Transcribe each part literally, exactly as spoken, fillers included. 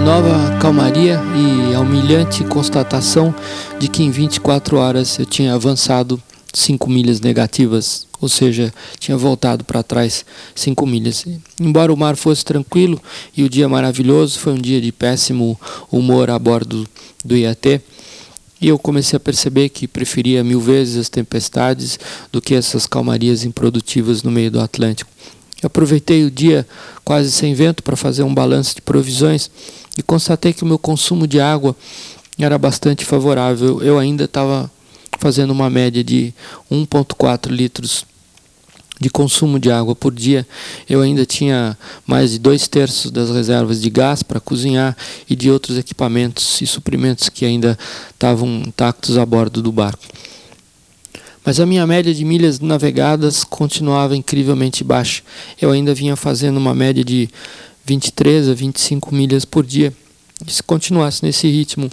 nova calmaria e a humilhante constatação de que em vinte e quatro horas eu tinha avançado cinco milhas negativas, ou seja, tinha voltado para trás cinco milhas. Embora o mar fosse tranquilo e o dia maravilhoso, foi um dia de péssimo humor a bordo do I A T, e eu comecei a perceber que preferia mil vezes as tempestades do que essas calmarias improdutivas no meio do Atlântico. Eu aproveitei o dia quase sem vento para fazer um balanço de provisões e constatei que o meu consumo de água era bastante favorável. Eu ainda estava fazendo uma média de um vírgula quatro litros de consumo de água por dia. Eu ainda tinha mais de dois terços das reservas de gás para cozinhar e de outros equipamentos e suprimentos que ainda estavam intactos a bordo do barco. Mas a minha média de milhas navegadas continuava incrivelmente baixa. Eu ainda vinha fazendo uma média de vinte e três a vinte e cinco milhas por dia. E se continuasse nesse ritmo,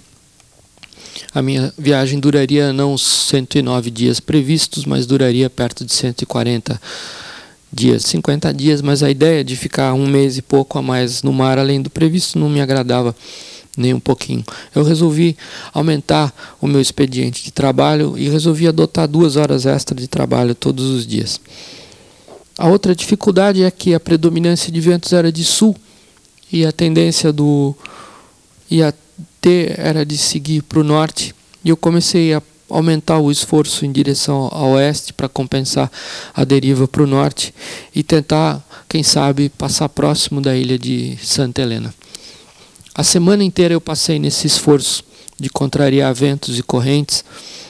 a minha viagem duraria não os cento e nove dias previstos, mas duraria perto de cento e quarenta dias, cinquenta dias. Mas a ideia de ficar um mês e pouco a mais no mar, além do previsto, não me agradava nem um pouquinho. Eu resolvi aumentar o meu expediente de trabalho e resolvi adotar duas horas extras de trabalho todos os dias. A outra dificuldade é que a predominância de ventos era de sul e a tendência do I A T era de seguir para o norte, e eu comecei a aumentar o esforço em direção ao oeste para compensar a deriva para o norte e tentar, quem sabe, passar próximo da ilha de Santa Helena. A semana inteira eu passei nesse esforço de contrariar ventos e correntes,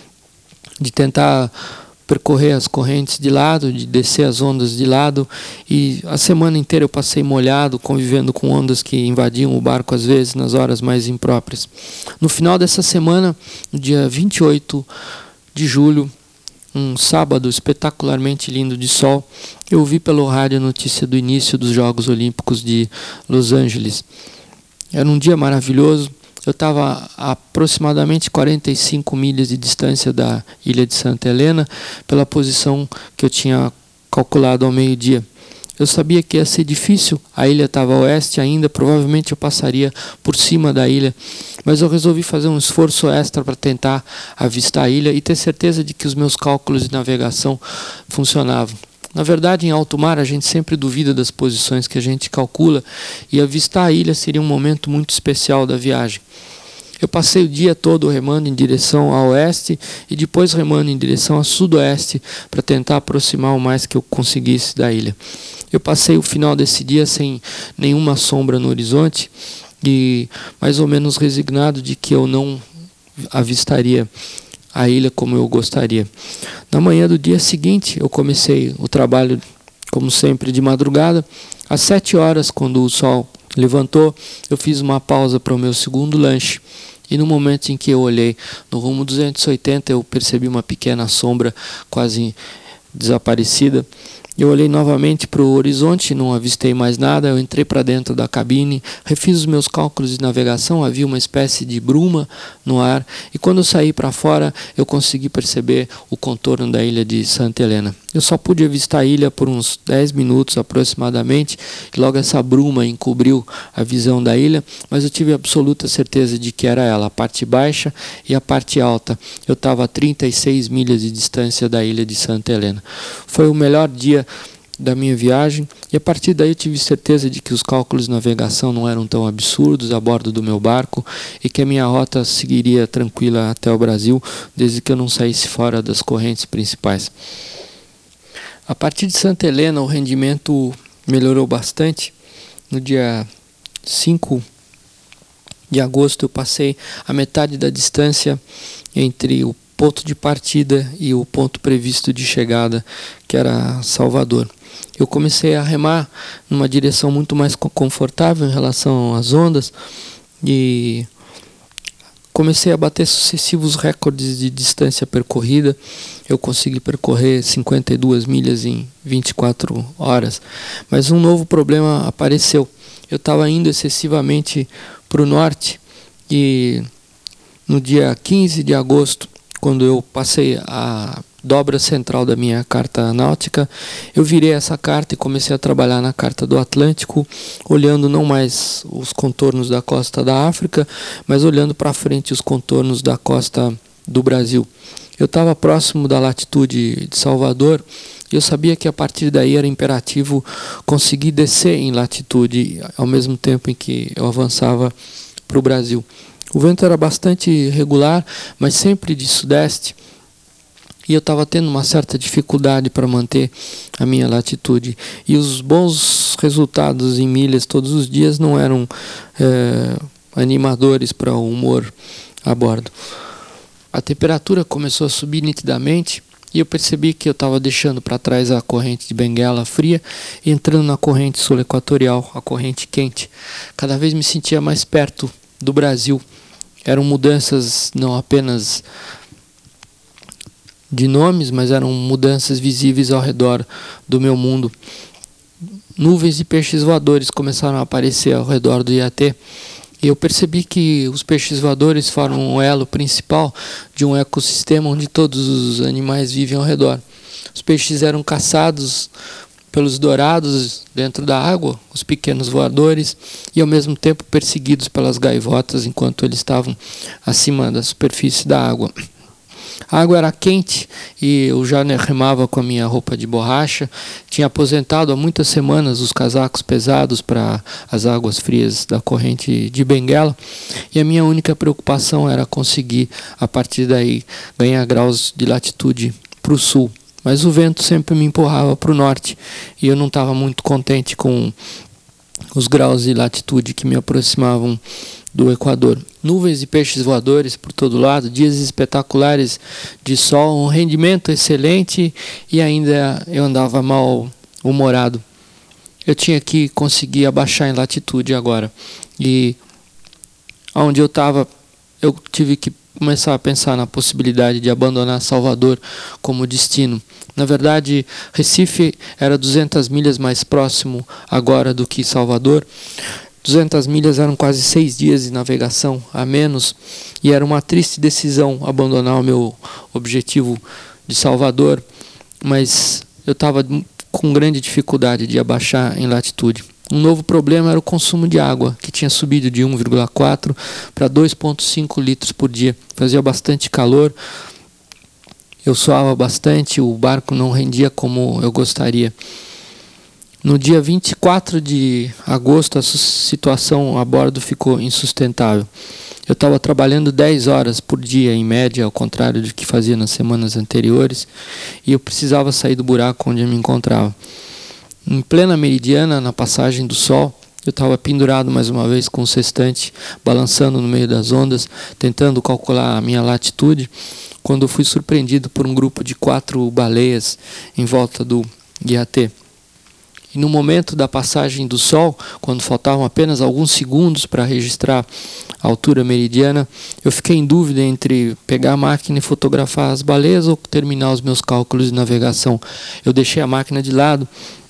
de tentar percorrer as correntes de lado, de descer as ondas de lado, e a semana inteira eu passei molhado, convivendo com ondas que invadiam o barco às vezes nas horas mais impróprias. No final dessa semana, no dia vinte e oito de julho, um sábado espetacularmente lindo de sol, eu ouvi pelo rádio a notícia do início dos Jogos Olímpicos de Los Angeles. Era um dia maravilhoso. Eu estava a aproximadamente quarenta e cinco milhas de distância da ilha de Santa Helena, pela posição que eu tinha calculado ao meio-dia. Eu sabia que ia ser difícil, a ilha estava a oeste ainda, provavelmente eu passaria por cima da ilha, mas eu resolvi fazer um esforço extra para tentar avistar a ilha e ter certeza de que os meus cálculos de navegação funcionavam. Na verdade, em alto mar, a gente sempre duvida das posições que a gente calcula, e avistar a ilha seria um momento muito especial da viagem. Eu passei o dia todo remando em direção a oeste e depois remando em direção a sudoeste para tentar aproximar o mais que eu conseguisse da ilha. Eu passei o final desse dia sem nenhuma sombra no horizonte e mais ou menos resignado de que eu não avistaria a ilha como eu gostaria. Na manhã do dia seguinte, eu comecei o trabalho, como sempre, de madrugada. Às sete horas, quando o sol levantou, eu fiz uma pausa para o meu segundo lanche. E no momento em que eu olhei no rumo duzentos e oitenta, eu percebi uma pequena sombra quase desaparecida. Eu olhei novamente para o horizonte, não avistei mais nada. Eu entrei para dentro da cabine, refiz os meus cálculos de navegação, havia uma espécie de bruma no ar, e quando eu saí para fora, eu consegui perceber o contorno da ilha de Santa Helena. Eu só pude avistar a ilha por uns dez minutos aproximadamente, e logo essa bruma encobriu a visão da ilha, mas eu tive absoluta certeza de que era ela, a parte baixa e a parte alta. Eu estava a trinta e seis milhas de distância da ilha de Santa Helena. Foi o melhor dia da minha viagem, e a partir daí eu tive certeza de que os cálculos de navegação não eram tão absurdos a bordo do meu barco e que a minha rota seguiria tranquila até o Brasil, desde que eu não saísse fora das correntes principais. A partir de Santa Helena o rendimento melhorou bastante. No dia cinco de agosto eu passei a metade da distância entre o ponto de partida e o ponto previsto de chegada, que era Salvador. Eu comecei a remar numa direção muito mais confortável em relação às ondas e comecei a bater sucessivos recordes de distância percorrida. Eu consegui percorrer cinquenta e duas milhas em vinte e quatro horas, mas um novo problema apareceu. Eu estava indo excessivamente para o norte e no dia quinze de agosto quando eu passei a dobra central da minha carta náutica, eu virei essa carta e comecei a trabalhar na carta do Atlântico, olhando não mais os contornos da costa da África, mas olhando para frente os contornos da costa do Brasil. Eu estava próximo da latitude de Salvador e eu sabia que a partir daí era imperativo conseguir descer em latitude ao mesmo tempo em que eu avançava para o Brasil. O vento era bastante regular, mas sempre de sudeste, e eu estava tendo uma certa dificuldade para manter a minha latitude. E os bons resultados em milhas todos os dias não eram é, animadores para o humor a bordo. A temperatura começou a subir nitidamente e eu percebi que eu estava deixando para trás a corrente de Benguela fria e entrando na corrente sul-equatorial, a corrente quente. Cada vez me sentia mais perto do Brasil. Eram mudanças não apenas de nomes, mas eram mudanças visíveis ao redor do meu mundo. Nuvens de peixes voadores começaram a aparecer ao redor do Iatê, e eu percebi que os peixes voadores formam um elo principal de um ecossistema onde todos os animais vivem ao redor. Os peixes eram caçados pelos dourados dentro da água, os pequenos voadores, e ao mesmo tempo perseguidos pelas gaivotas enquanto eles estavam acima da superfície da água. A água era quente e eu já remava com a minha roupa de borracha. Tinha aposentado há muitas semanas os casacos pesados para as águas frias da corrente de Benguela, e a minha única preocupação era conseguir, a partir daí, ganhar graus de latitude para o sul. Mas o vento sempre me empurrava para o norte e eu não estava muito contente com os graus de latitude que me aproximavam do Equador. Nuvens de peixes voadores por todo lado, dias espetaculares de sol, um rendimento excelente, e ainda eu andava mal humorado. Eu tinha que conseguir abaixar em latitude agora, e onde eu estava eu tive que começar a pensar na possibilidade de abandonar Salvador como destino. Na verdade, Recife era duzentas milhas mais próximo agora do que Salvador. duzentas milhas eram quase seis dias de navegação a menos, e era uma triste decisão abandonar o meu objetivo de Salvador, mas eu estava com grande dificuldade de abaixar em latitude. Um novo problema era o consumo de água, que tinha subido de um vírgula quatro para dois vírgula cinco litros por dia. Fazia bastante calor, eu suava bastante, o barco não rendia como eu gostaria. No dia vinte e quatro de agosto, a situação a bordo ficou insustentável. Eu estava trabalhando dez horas por dia, em média, ao contrário do que fazia nas semanas anteriores, e eu precisava sair do buraco onde eu me encontrava. Em plena meridiana, na passagem do sol, eu estava pendurado mais uma vez com o sextante, balançando no meio das ondas, tentando calcular a minha latitude, quando eu fui surpreendido por um grupo de quatro baleias em volta do Iatê. E no momento da passagem do sol, quando faltavam apenas alguns segundos para registrar a altura meridiana, eu fiquei em dúvida entre pegar a máquina e fotografar as baleias ou terminar os meus cálculos de navegação. Eu deixei a máquina de lado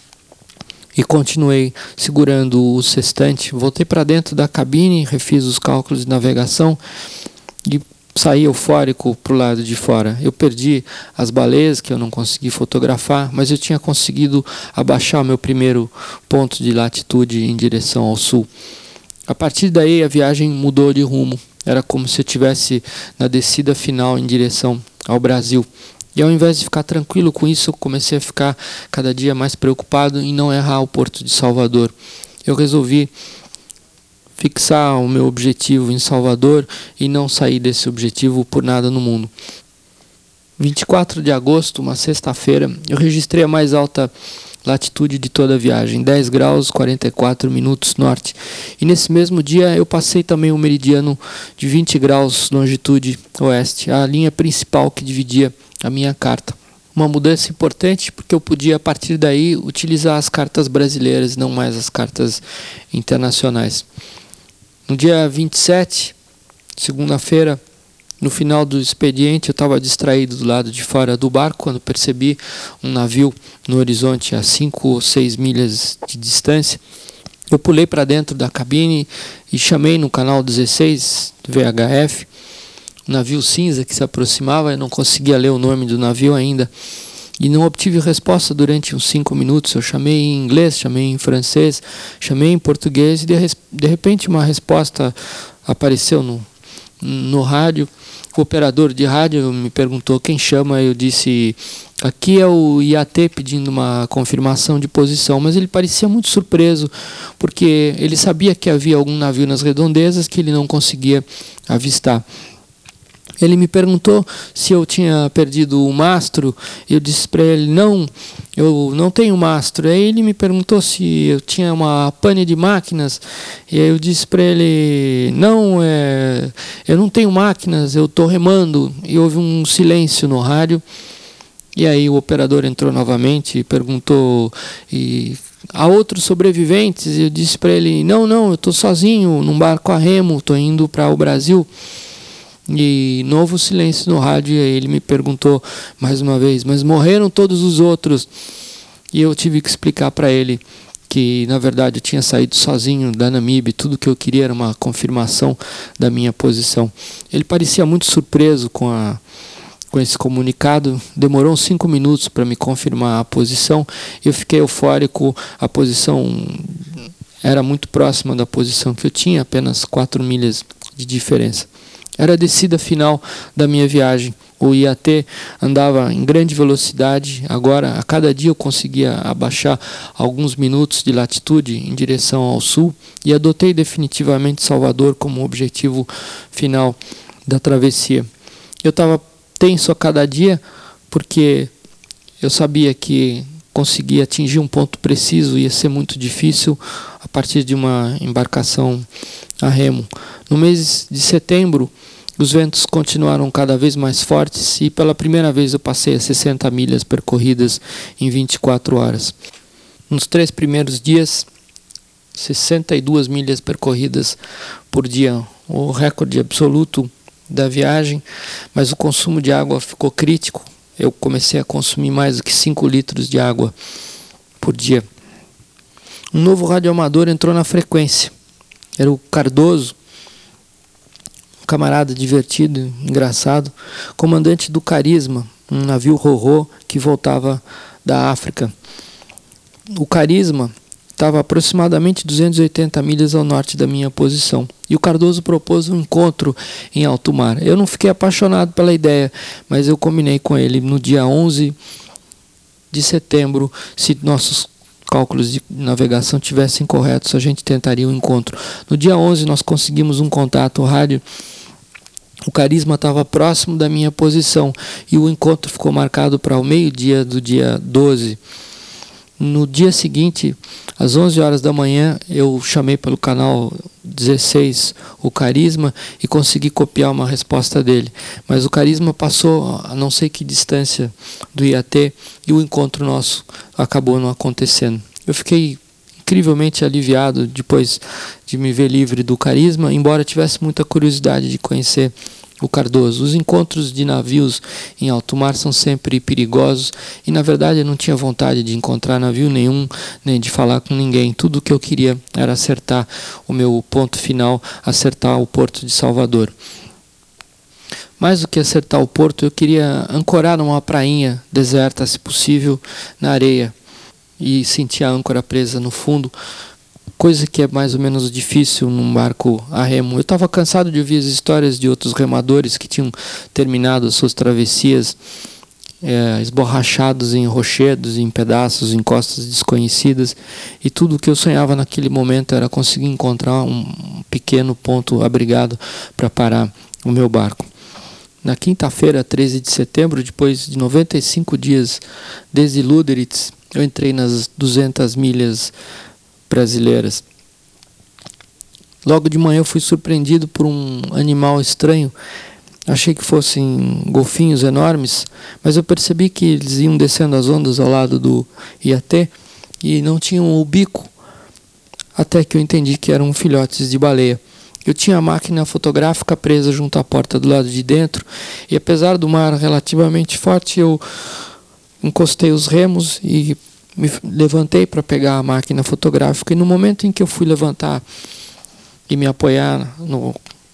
e continuei segurando o sextante. Voltei para dentro da cabine, refiz os cálculos de navegação e saí eufórico para o lado de fora. Eu perdi as baleias que eu não consegui fotografar, mas eu tinha conseguido abaixar o meu primeiro ponto de latitude em direção ao sul. A partir daí a viagem mudou de rumo. Era como se eu estivesse na descida final em direção ao Brasil. E ao invés de ficar tranquilo com isso, eu comecei a ficar cada dia mais preocupado em não errar o porto de Salvador. Eu resolvi fixar o meu objetivo em Salvador e não sair desse objetivo por nada no mundo. vinte e quatro de agosto, uma sexta-feira, eu registrei a mais alta latitude de toda a viagem, dez graus, quarenta e quatro minutos norte. E nesse mesmo dia eu passei também o meridiano de vinte graus, longitude oeste, a linha principal que dividia a minha carta. Uma mudança importante porque eu podia a partir daí utilizar as cartas brasileiras, não mais as cartas internacionais. No dia vinte e sete, segunda-feira, no final do expediente, eu estava distraído do lado de fora do barco quando percebi um navio no horizonte a cinco ou seis milhas de distância. Eu pulei para dentro da cabine e chamei no canal dezesseis do V H F navio cinza que se aproximava. Eu não conseguia ler o nome do navio ainda e não obtive resposta durante uns cinco minutos. Eu chamei em inglês, chamei em francês, chamei em português e de, de repente uma resposta apareceu no, no rádio. O operador de rádio me perguntou quem chama. Eu disse: aqui é o I A T pedindo uma confirmação de posição. Mas ele parecia muito surpreso, porque ele sabia que havia algum navio nas redondezas que ele não conseguia avistar. Ele me perguntou se eu tinha perdido o mastro. Eu disse para ele: não, eu não tenho mastro. Aí ele me perguntou se eu tinha uma pane de máquinas. E aí eu disse para ele: não, é, eu não tenho máquinas, eu estou remando. E houve um silêncio no rádio. E aí o operador entrou novamente e perguntou: e há outros sobreviventes? E eu disse para ele: não, não, eu estou sozinho num barco a remo, estou indo para o Brasil. E novo silêncio no rádio. E aí ele me perguntou mais uma vez: mas morreram todos os outros? E eu tive que explicar para ele que na verdade eu tinha saído sozinho da Namíbia. Tudo que eu queria era uma confirmação da minha posição. Ele parecia muito surpreso com a com esse comunicado. Demorou uns cinco minutos para me confirmar a posição. Eu fiquei eufórico. A posição era muito próxima da posição que eu tinha, apenas quatro milhas de diferença. Era a descida final da minha viagem. O I A T andava em grande velocidade. Agora, a cada dia eu conseguia abaixar alguns minutos de latitude em direção ao sul e adotei definitivamente Salvador como objetivo final da travessia. Eu estava tenso a cada dia porque eu sabia que conseguir atingir um ponto preciso ia ser muito difícil a partir de uma embarcação a remo. No mês de setembro, os ventos continuaram cada vez mais fortes e pela primeira vez eu passei a sessenta milhas percorridas em vinte e quatro horas. Nos três primeiros dias, sessenta e duas milhas percorridas por dia, o recorde absoluto da viagem, mas o consumo de água ficou crítico. Eu comecei a consumir mais do que cinco litros de água por dia. Um novo radioamador entrou na frequência. Era o Cardoso, um camarada divertido, engraçado, comandante do Carisma, um navio ro-ro que voltava da África. O Carisma estava aproximadamente duzentas e oitenta milhas ao norte da minha posição. E o Cardoso propôs um encontro em alto mar. Eu não fiquei apaixonado pela ideia, mas eu combinei com ele no dia onze de setembro, se nossos cálculos de navegação tivessem corretos, a gente tentaria um encontro. No dia onze nós conseguimos um contato rádio. O Carisma estava próximo da minha posição e o encontro ficou marcado para o meio-dia do dia doze. No dia seguinte, às onze horas da manhã, eu chamei pelo canal dezesseis o Carisma e consegui copiar uma resposta dele. Mas o Carisma passou a não sei que distância do I A T e o encontro nosso acabou não acontecendo. Eu fiquei incrivelmente aliviado depois de me ver livre do Carisma, embora tivesse muita curiosidade de conhecer o Cardoso. Os encontros de navios em alto mar são sempre perigosos e na verdade eu não tinha vontade de encontrar navio nenhum, nem de falar com ninguém. Tudo o que eu queria era acertar o meu ponto final, acertar o porto de Salvador. Mais do que acertar o porto, eu queria ancorar numa prainha deserta, se possível, na areia e sentir a âncora presa no fundo, coisa que é mais ou menos difícil num barco a remo. Eu estava cansado de ouvir as histórias de outros remadores que tinham terminado as suas travessias é, esborrachados em rochedos, em pedaços, em costas desconhecidas, e tudo o que eu sonhava naquele momento era conseguir encontrar um pequeno ponto abrigado para parar o meu barco. Na quinta-feira, treze de setembro, depois de noventa e cinco dias desde Lüderitz, eu entrei nas duzentas milhas brasileiras. Logo de manhã eu fui surpreendido por um animal estranho. Achei que fossem golfinhos enormes, mas eu percebi que eles iam descendo as ondas ao lado do I A T e não tinham o bico, até que eu entendi que eram filhotes de baleia. Eu tinha a máquina fotográfica presa junto à porta do lado de dentro e apesar do mar relativamente forte, eu encostei os remos e me levantei para pegar a máquina fotográfica, e no momento em que eu fui levantar e me apoiar no,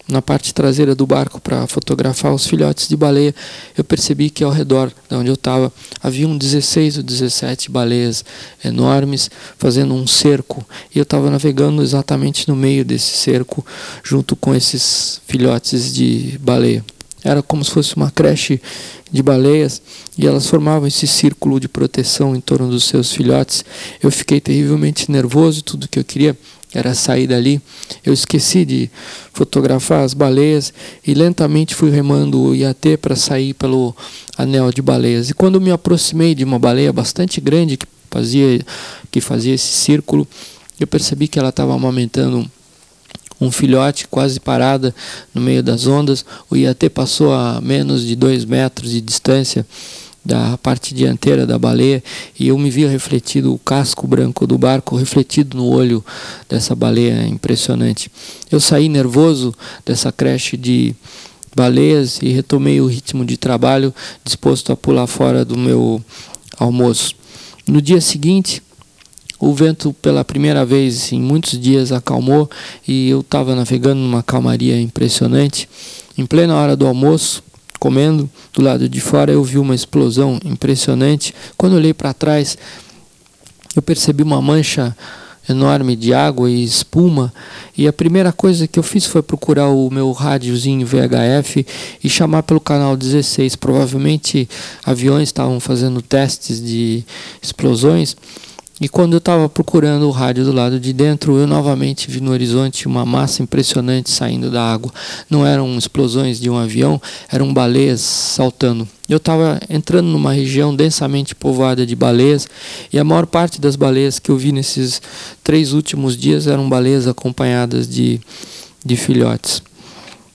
na parte traseira do barco para fotografar os filhotes de baleia, eu percebi que ao redor de onde eu estava haviam dezesseis ou dezessete baleias enormes fazendo um cerco, e eu estava navegando exatamente no meio desse cerco junto com esses filhotes de baleia. Era como se fosse uma creche de baleias e elas formavam esse círculo de proteção em torno dos seus filhotes. Eu fiquei terrivelmente nervoso, tudo que eu queria era sair dali. Eu esqueci de fotografar as baleias e lentamente fui remando o iate para sair pelo anel de baleias. E quando me aproximei de uma baleia bastante grande que fazia, que fazia esse círculo, eu percebi que ela estava amamentando um filhote quase parada no meio das ondas. O iate passou a menos de dois metros de distância da parte dianteira da baleia e eu me vi refletido, o casco branco do barco refletido no olho dessa baleia impressionante. Eu saí nervoso dessa creche de baleias e retomei o ritmo de trabalho, disposto a pular fora do meu almoço. No dia seguinte, o vento pela primeira vez em muitos dias acalmou e eu estava navegando numa calmaria impressionante. Em plena hora do almoço, comendo, do lado de fora eu vi uma explosão impressionante. Quando olhei para trás, eu percebi uma mancha enorme de água e espuma, e a primeira coisa que eu fiz foi procurar o meu rádiozinho V H F e chamar pelo canal dezesseis. Provavelmente aviões estavam fazendo testes de explosões. E quando eu estava procurando o rádio do lado de dentro, eu novamente vi no horizonte uma massa impressionante saindo da água. Não eram explosões de um avião, eram baleias saltando. Eu estava entrando numa região densamente povoada de baleias, e a maior parte das baleias que eu vi nesses três últimos dias eram baleias acompanhadas de, de filhotes.